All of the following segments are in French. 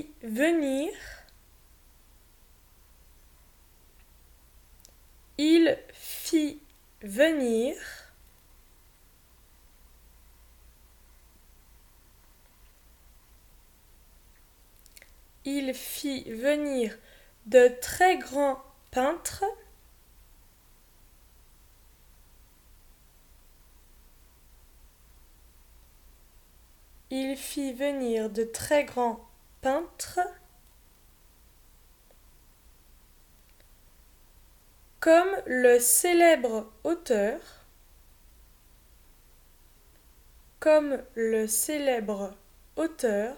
fit venir, il fit venir, il fit venir de très grands peintres, il fit venir de très grands peintres, comme le célèbre auteur, comme le célèbre auteur,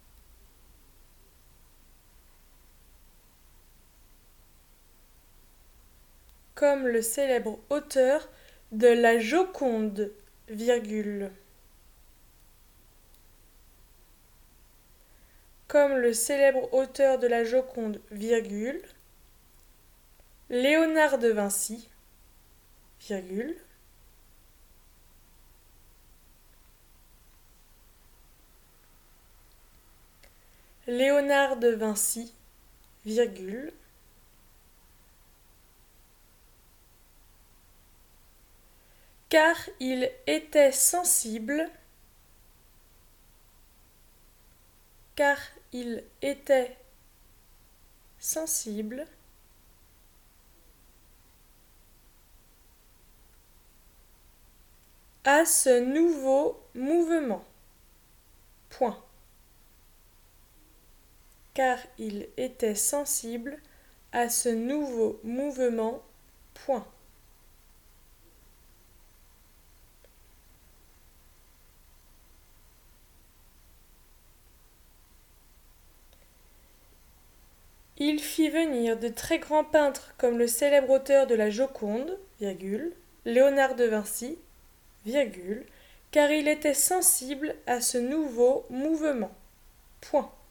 comme le célèbre auteur de la Joconde, virgule. Comme le célèbre auteur de la Joconde, virgule, Léonard de Vinci, virgule, Léonard de Vinci, virgule, car il était sensible, car il était sensible à ce nouveau mouvement. Point. Car il était sensible à ce nouveau mouvement. Point. Il fit venir de très grands peintres comme le célèbre auteur de la Joconde, virgule, Léonard de Vinci, virgule, car il était sensible à ce nouveau mouvement. Point.